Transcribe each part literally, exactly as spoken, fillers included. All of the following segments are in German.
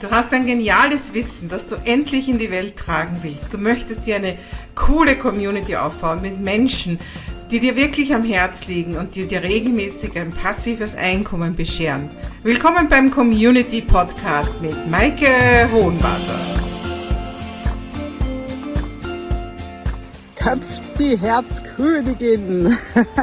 Du hast ein geniales Wissen, das du endlich in die Welt tragen willst. Du möchtest dir eine coole Community aufbauen mit Menschen, die dir wirklich am Herz liegen und die dir regelmäßig ein passives Einkommen bescheren. Willkommen beim Community Podcast mit Maike Hohenwarter. Köpft die Herzkönigin.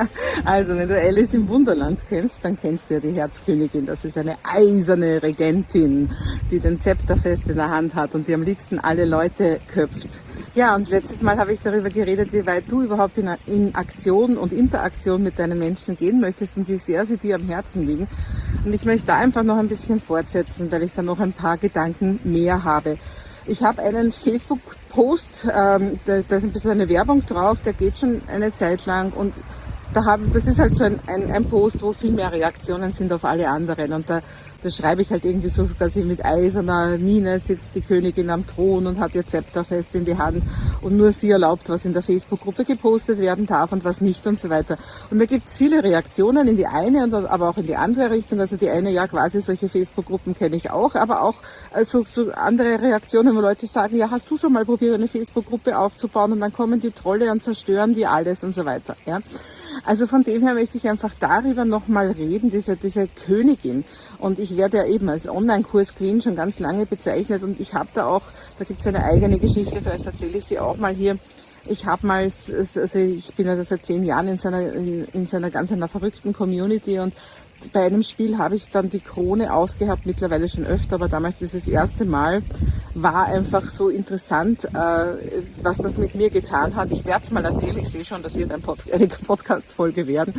Also wenn du Alice im Wunderland kennst, dann kennst du ja die Herzkönigin. Das ist eine eiserne Regentin, die den Zepter fest in der Hand hat und die am liebsten alle Leute köpft. Ja, und letztes Mal habe ich darüber geredet, wie weit du überhaupt in, in Aktion und Interaktion mit deinen Menschen gehen möchtest und wie sehr sie dir am Herzen liegen. Und ich möchte da einfach noch ein bisschen fortsetzen, weil ich da noch ein paar Gedanken mehr habe. Ich habe einen Facebook-Post, ähm, da, da ist ein bisschen eine Werbung drauf, der geht schon eine Zeit lang und da haben, das ist halt so ein, ein, ein Post, wo viel mehr Reaktionen sind auf alle anderen und da, da schreibe ich halt irgendwie so quasi mit eiserner Miene sitzt die Königin am Thron und hat ihr Zepter fest in die Hand und nur sie erlaubt, was in der Facebook-Gruppe gepostet werden darf und was nicht und so weiter. Und da gibt's viele Reaktionen in die eine und aber auch in die andere Richtung. Also die eine, ja quasi solche Facebook-Gruppen kenne ich auch, aber auch also, so andere Reaktionen, wo Leute sagen, ja hast du schon mal probiert, eine Facebook-Gruppe aufzubauen und dann kommen die Trolle und zerstören die alles und so weiter. Ja. Also von dem her möchte ich einfach darüber nochmal reden, diese, diese Königin. Und ich werde ja eben als Online-Kurs-Queen schon ganz lange bezeichnet und ich habe da auch, da gibt es eine eigene Geschichte, vielleicht erzähle ich sie auch mal hier. Ich habe mal, also ich bin ja seit zehn Jahren in so einer, in, in so einer ganz einer verrückten Community und bei einem Spiel habe ich dann die Krone aufgehabt, mittlerweile schon öfter, aber damals dieses erste Mal war einfach so interessant, äh, was das mit mir getan hat. Ich werde es mal erzählen, ich sehe schon, das wird ein Pod- eine Podcast-Folge werden.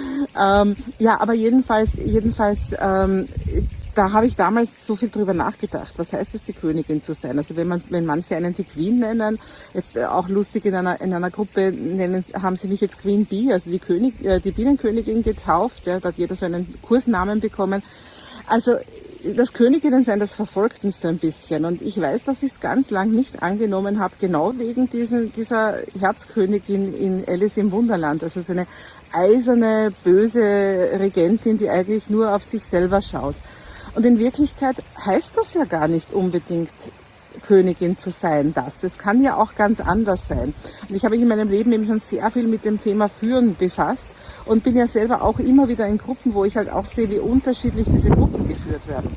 Ähm, ja, aber jedenfalls, jedenfalls, ähm, da habe ich damals so viel drüber nachgedacht. Was heißt es, die Königin zu sein? Also wenn man, wenn manche einen die Queen nennen, jetzt auch lustig in einer, in einer Gruppe nennen, haben sie mich jetzt Queen Bee, also die König, äh, die Bienenkönigin getauft, ja, da hat jeder so einen Kursnamen bekommen. Also, das Königinnensein, das verfolgt mich so ein bisschen und ich weiß, dass ich es ganz lang nicht angenommen habe, genau wegen diesen, dieser Herzkönigin in Alice im Wunderland. Also so eine eiserne, böse Regentin, die eigentlich nur auf sich selber schaut. Und in Wirklichkeit heißt das ja gar nicht unbedingt Königin zu sein, das. Es kann ja auch ganz anders sein. Und ich habe mich in meinem Leben eben schon sehr viel mit dem Thema Führen befasst und bin ja selber auch immer wieder in Gruppen, wo ich halt auch sehe, wie unterschiedlich diese Gruppen geführt werden.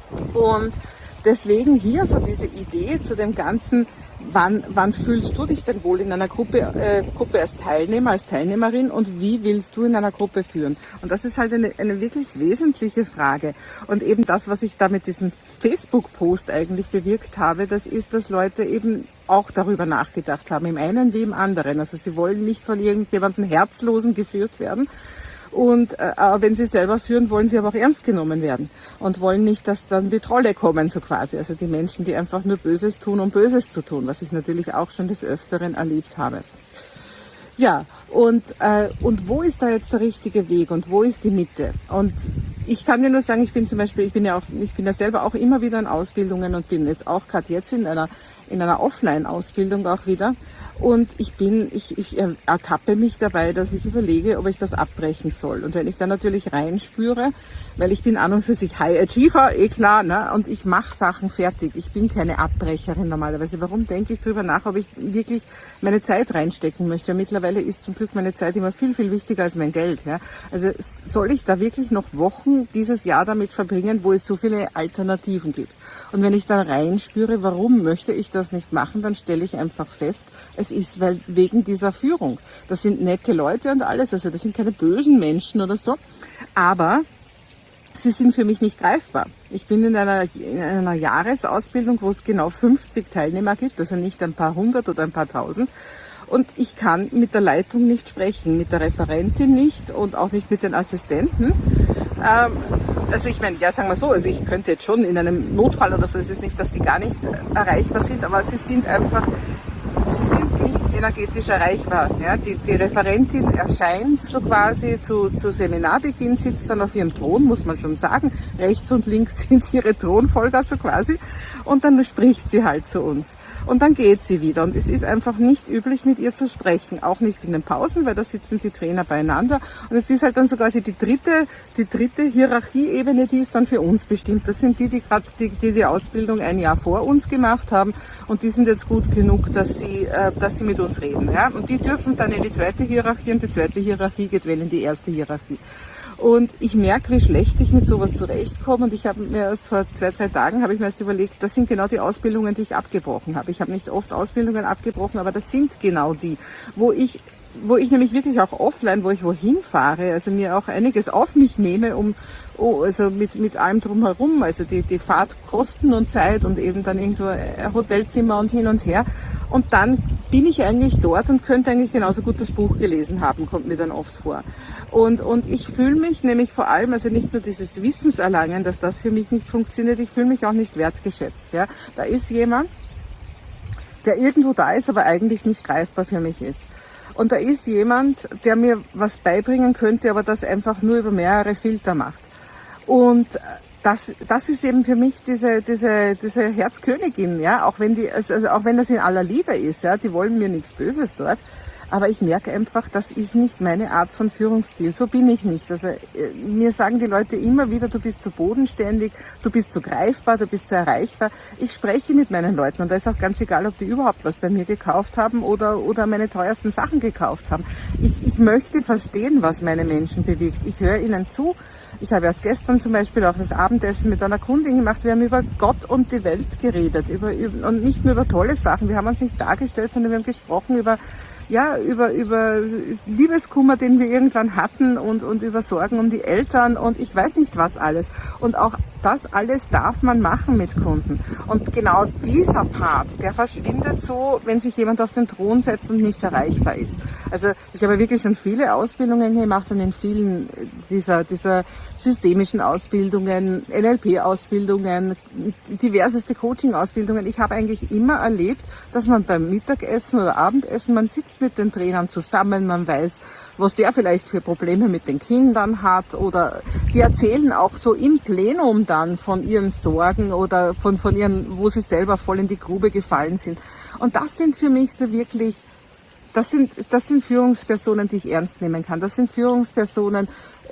Und deswegen hier so diese Idee zu dem Ganzen, wann, wann fühlst du dich denn wohl in einer Gruppe, äh, Gruppe als Teilnehmer, als Teilnehmerin und wie willst du in einer Gruppe führen? Und das ist halt eine, eine wirklich wesentliche Frage. Und eben das, was ich da mit diesem Facebook-Post eigentlich bewirkt habe, das ist, dass Leute eben auch darüber nachgedacht haben, im einen wie im anderen. Also sie wollen nicht von irgendjemandem Herzlosen geführt werden. Und äh, wenn sie selber führen, wollen sie aber auch ernst genommen werden und wollen nicht, dass dann die Trolle kommen, so quasi. Also die Menschen, die einfach nur Böses tun, um Böses zu tun, was ich natürlich auch schon des Öfteren erlebt habe. Ja, und, äh, und wo ist da jetzt der richtige Weg und wo ist die Mitte? Und ich kann dir nur sagen, ich bin zum Beispiel, ich bin ja auch, ich bin ja selber auch immer wieder in Ausbildungen und bin jetzt auch gerade jetzt in einer, in einer Offline-Ausbildung auch wieder. Und ich bin, ich, ich ertappe mich dabei, dass ich überlege, ob ich das abbrechen soll. Und wenn ich dann natürlich reinspüre, weil ich bin an und für sich High Achiever, eh klar, ne? Und ich mache Sachen fertig. Ich bin keine Abbrecherin normalerweise. Warum denke ich drüber nach, ob ich wirklich meine Zeit reinstecken möchte? Ja, mittlerweile ist zum Glück meine Zeit immer viel, viel wichtiger als mein Geld. Ja? Also soll ich da wirklich noch Wochen dieses Jahr damit verbringen, wo es so viele Alternativen gibt? Und wenn ich dann reinspüre, warum möchte ich das nicht machen, dann stelle ich einfach fest, es ist weil wegen dieser Führung. Das sind nette Leute und alles, also das sind keine bösen Menschen oder so, aber sie sind für mich nicht greifbar. Ich bin in einer, in einer Jahresausbildung, wo es genau fünfzig Teilnehmer gibt, also nicht ein paar hundert oder ein paar tausend. Und ich kann mit der Leitung nicht sprechen, mit der Referentin nicht und auch nicht mit den Assistenten. Ähm, also ich meine, ja, sagen wir so, also ich könnte jetzt schon in einem Notfall oder so, es ist nicht, dass die gar nicht erreichbar sind, aber sie sind einfach, sie sind nicht in energetisch erreichbar. Ja, die, die Referentin erscheint so quasi zu, zu Seminarbeginn, sitzt dann auf ihrem Thron, muss man schon sagen. Rechts und links sind ihre Thronfolger so quasi. Und dann spricht sie halt zu uns. Und dann geht sie wieder. Und es ist einfach nicht üblich, mit ihr zu sprechen. Auch nicht in den Pausen, weil da sitzen die Trainer beieinander. Und es ist halt dann so quasi die dritte, die dritte Hierarchieebene, die ist dann für uns bestimmt. Das sind die, die gerade die, die, die Ausbildung ein Jahr vor uns gemacht haben. Und die sind jetzt gut genug, dass sie, äh, dass sie mit uns reden. Ja? Und die dürfen dann in die zweite Hierarchie und die zweite Hierarchie geht well in die erste Hierarchie. Und ich merke, wie schlecht ich mit sowas zurechtkomme. Und ich habe mir erst vor zwei, drei Tagen habe ich mir erst überlegt, das sind genau die Ausbildungen, die ich abgebrochen habe. Ich habe nicht oft Ausbildungen abgebrochen, aber das sind genau die, wo ich wo ich nämlich wirklich auch offline, wo ich wohin fahre, also mir auch einiges auf mich nehme, um, oh, also mit, mit allem drumherum, also die, die Fahrtkosten und Zeit und eben dann irgendwo ein Hotelzimmer und hin und her. Und dann bin ich eigentlich dort und könnte eigentlich genauso gut das Buch gelesen haben, kommt mir dann oft vor. Und, und ich fühle mich nämlich vor allem, also nicht nur dieses Wissenserlangen, dass das für mich nicht funktioniert, ich fühle mich auch nicht wertgeschätzt. Ja. Da ist jemand, der irgendwo da ist, aber eigentlich nicht greifbar für mich ist. Und da ist jemand, der mir was beibringen könnte, aber das einfach nur über mehrere Filter macht. Und das, das ist eben für mich diese, diese, diese Herzkönigin, ja, auch wenn die, also auch wenn das in aller Liebe ist, ja, die wollen mir nichts Böses dort. Aber ich merke einfach, das ist nicht meine Art von Führungsstil. So bin ich nicht. Also mir sagen die Leute immer wieder, du bist zu bodenständig, du bist zu greifbar, du bist zu erreichbar. Ich spreche mit meinen Leuten und da ist auch ganz egal, ob die überhaupt was bei mir gekauft haben oder, oder meine teuersten Sachen gekauft haben. Ich, ich möchte verstehen, was meine Menschen bewegt. Ich höre ihnen zu. Ich habe erst gestern zum Beispiel auch das Abendessen mit einer Kundin gemacht. Wir haben über Gott und die Welt geredet über, über, und nicht nur über tolle Sachen. Wir haben uns nicht dargestellt, sondern wir haben gesprochen über ja, über, über Liebeskummer, den wir irgendwann hatten und, und über Sorgen um die Eltern und ich weiß nicht was alles. Und auch das alles darf man machen mit Kunden. Und genau dieser Part, der verschwindet so, wenn sich jemand auf den Thron setzt und nicht erreichbar ist. Also ich habe wirklich schon viele Ausbildungen gemacht und in vielen dieser, dieser systemischen Ausbildungen, N L P-Ausbildungen, diverseste Coaching-Ausbildungen. Ich habe eigentlich immer erlebt, dass man beim Mittagessen oder Abendessen, man sitzt mit den Trainern zusammen, man weiß, was der vielleicht für Probleme mit den Kindern hat oder die erzählen auch so im Plenum dann von ihren Sorgen oder von, von ihren, wo sie selber voll in die Grube gefallen sind. Und das sind für mich so wirklich, das sind, das sind Führungspersonen, die ich ernst nehmen kann. Das sind Führungspersonen,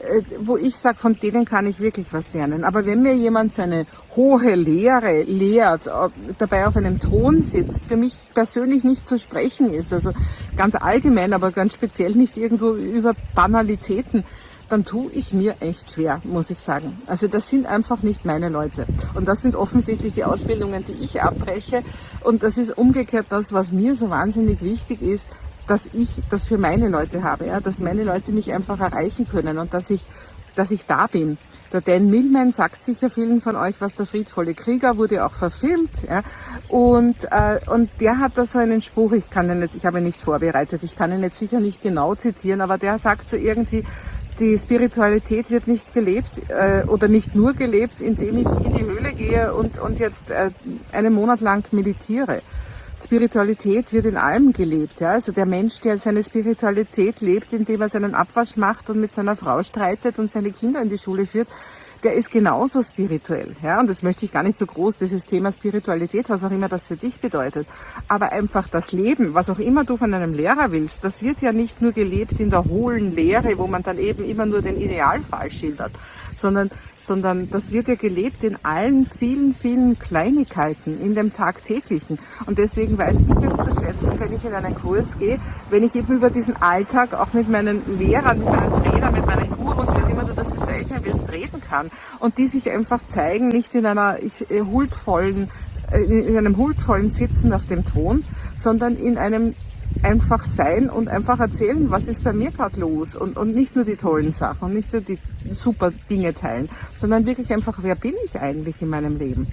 wo ich sage, von denen kann ich wirklich was lernen. Aber wenn mir jemand seine hohe Lehre lehrt, dabei auf einem Thron sitzt, für mich persönlich nicht zu sprechen ist, also ganz allgemein, aber ganz speziell nicht irgendwo über Banalitäten, dann tue ich mir echt schwer, muss ich sagen. Also das sind einfach nicht meine Leute. Und das sind offensichtlich die Ausbildungen, die ich abbreche. Und das ist umgekehrt das, was mir so wahnsinnig wichtig ist, dass ich das für meine Leute habe, ja, dass meine Leute mich einfach erreichen können und dass ich, dass ich da bin. Der Dan Millman sagt sicher vielen von euch was, der friedvolle Krieger, wurde auch verfilmt, ja, und, äh, und der hat da so einen Spruch, ich kann den jetzt, ich habe ihn nicht vorbereitet, ich kann ihn jetzt sicher nicht genau zitieren, aber der sagt so irgendwie, die Spiritualität wird nicht gelebt äh, oder nicht nur gelebt, indem ich in die Höhle gehe und, und jetzt äh, einen Monat lang meditiere. Spiritualität wird in allem gelebt. Ja? Also der Mensch, der seine Spiritualität lebt, indem er seinen Abwasch macht und mit seiner Frau streitet und seine Kinder in die Schule führt, der ist genauso spirituell. Ja? Und jetzt möchte ich gar nicht so groß dieses Thema Spiritualität, was auch immer das für dich bedeutet, aber einfach das Leben, was auch immer du von einem Lehrer willst, das wird ja nicht nur gelebt in der hohlen Lehre, wo man dann eben immer nur den Idealfall schildert, sondern, sondern das wird ja gelebt in allen vielen, vielen Kleinigkeiten, in dem Tagtäglichen. Und deswegen weiß ich es zu schätzen, wenn ich in einen Kurs gehe, wenn ich eben über diesen Alltag auch mit meinen Lehrern, mit meinen Trainern, mit meinen Gurus, wie immer du das bezeichnen willst, reden kann. Und die sich einfach zeigen, nicht in einer ich, äh, huldvollen, äh, in einem huldvollen Sitzen auf dem Thron, sondern in einem einfach sein und einfach erzählen, was ist bei mir gerade los und, und nicht nur die tollen Sachen und nicht nur die super Dinge teilen, sondern wirklich einfach, wer bin ich eigentlich in meinem Leben?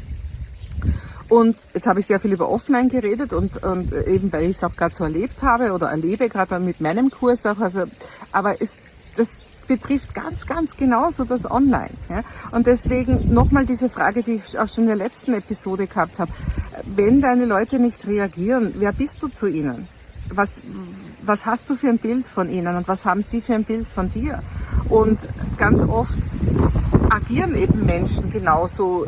Und jetzt habe ich sehr viel über Offline geredet und, und eben, weil ich es auch gerade so erlebt habe oder erlebe, gerade mit meinem Kurs auch, also, aber es, das betrifft ganz, ganz genauso das Online. Ja? Und deswegen nochmal diese Frage, die ich auch schon in der letzten Episode gehabt habe. Wenn deine Leute nicht reagieren, wer bist du zu ihnen? was, was hast du für ein Bild von ihnen und was haben sie für ein Bild von dir? Und ganz oft agieren eben Menschen genauso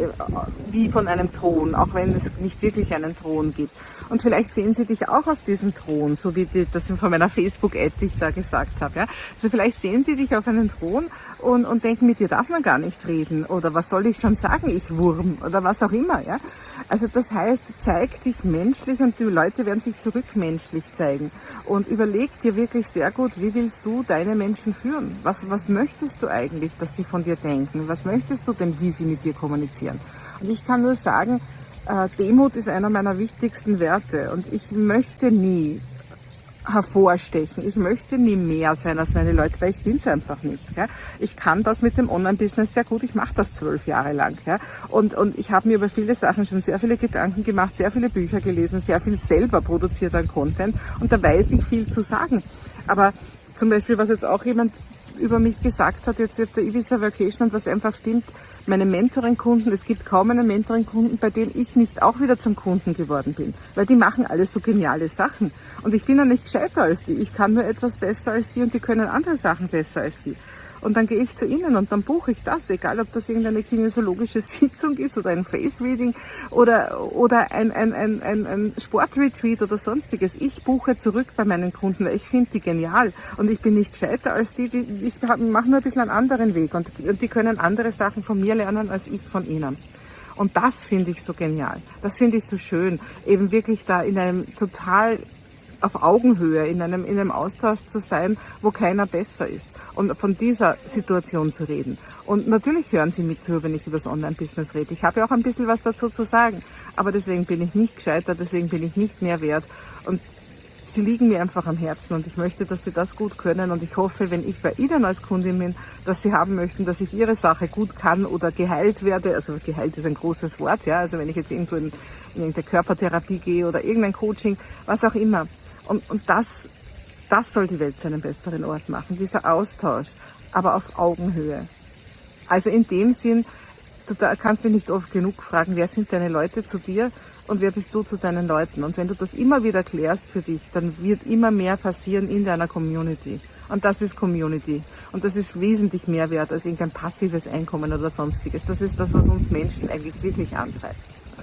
wie von einem Thron, auch wenn es nicht wirklich einen Thron gibt. Und vielleicht sehen sie dich auch auf diesem Thron, so wie die, das von meiner Facebook-Ad, die ich da gesagt habe. Ja? Also vielleicht sehen sie dich auf einem Thron und, und denken, mit dir darf man gar nicht reden. Oder was soll ich schon sagen, ich Wurm? Oder was auch immer. Ja? Also das heißt, zeig dich menschlich und die Leute werden sich zurückmenschlich zeigen. Und überleg dir wirklich sehr gut, wie willst du deine Menschen führen? Was, was möchtest du eigentlich, dass sie von dir denken? Was möchtest du denn, wie sie mit dir kommunizieren? Und ich kann nur sagen, äh, Demut ist einer meiner wichtigsten Werte und ich möchte nie hervorstechen. Ich möchte nie mehr sein als meine Leute, weil ich bin's einfach nicht. Ja. Ich kann das mit dem Online-Business sehr gut. Ich mache das zwölf Jahre lang. Ja. Und, und ich habe mir über viele Sachen schon sehr viele Gedanken gemacht, sehr viele Bücher gelesen, sehr viel selber produziert an Content und da weiß ich viel zu sagen. Aber zum Beispiel, was jetzt auch jemand über mich gesagt hat, jetzt auf der Ibiza Vacation und was einfach stimmt, meine Mentoring-Kunden, es gibt kaum einen Mentoring-Kunden, bei dem ich nicht auch wieder zum Kunden geworden bin, weil die machen alles so geniale Sachen und ich bin ja nicht gescheiter als die, ich kann nur etwas besser als sie und die können andere Sachen besser als sie. Und dann gehe ich zu ihnen und dann buche ich das, egal ob das irgendeine kinesiologische Sitzung ist oder ein Face-Reading oder, oder ein, ein, ein, ein, ein Sportretreat oder sonstiges. Ich buche zurück bei meinen Kunden, weil ich finde die genial und ich bin nicht gescheiter als die, die ich mache nur ein bisschen einen anderen Weg und, und die können andere Sachen von mir lernen als ich von ihnen. Und das finde ich so genial, das finde ich so schön, eben wirklich da in einem total auf Augenhöhe in einem, in einem Austausch zu sein, wo keiner besser ist und von dieser Situation zu reden. Und natürlich hören Sie mit zu, wenn ich über das Online-Business rede. Ich habe ja auch ein bisschen was dazu zu sagen, aber deswegen bin ich nicht gescheiter, deswegen bin ich nicht mehr wert und Sie liegen mir einfach am Herzen und ich möchte, dass Sie das gut können und ich hoffe, wenn ich bei Ihnen als Kundin bin, dass Sie haben möchten, dass ich Ihre Sache gut kann oder geheilt werde. Also geheilt ist ein großes Wort, ja. Also wenn ich jetzt irgendwo in, in irgendeine Körpertherapie gehe oder irgendein Coaching, was auch immer. Und, und das, das soll die Welt zu einem besseren Ort machen, dieser Austausch, aber auf Augenhöhe. Also in dem Sinn, du da kannst dich nicht oft genug fragen, wer sind deine Leute zu dir und wer bist du zu deinen Leuten. Und wenn du das immer wieder klärst für dich, dann wird immer mehr passieren in deiner Community. Und das ist Community. Und das ist wesentlich mehr wert als irgendein passives Einkommen oder sonstiges. Das ist das, was uns Menschen eigentlich wirklich antreibt.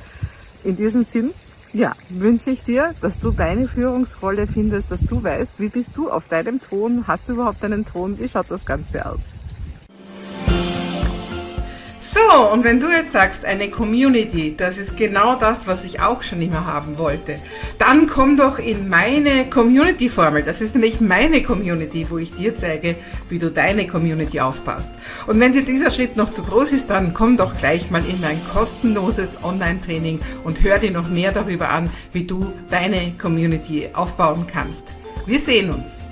In diesem Sinn, ja, wünsche ich dir, dass du deine Führungsrolle findest, dass du weißt, wie bist du auf deinem Thron, hast du überhaupt einen Thron, wie schaut das Ganze aus? So, und wenn du jetzt sagst, eine Community, das ist genau das, was ich auch schon immer haben wollte, dann komm doch in meine Community-Formel. Das ist nämlich meine Community, wo ich dir zeige, wie du deine Community aufbaust. Und wenn dir dieser Schritt noch zu groß ist, dann komm doch gleich mal in mein kostenloses Online-Training und hör dir noch mehr darüber an, wie du deine Community aufbauen kannst. Wir sehen uns.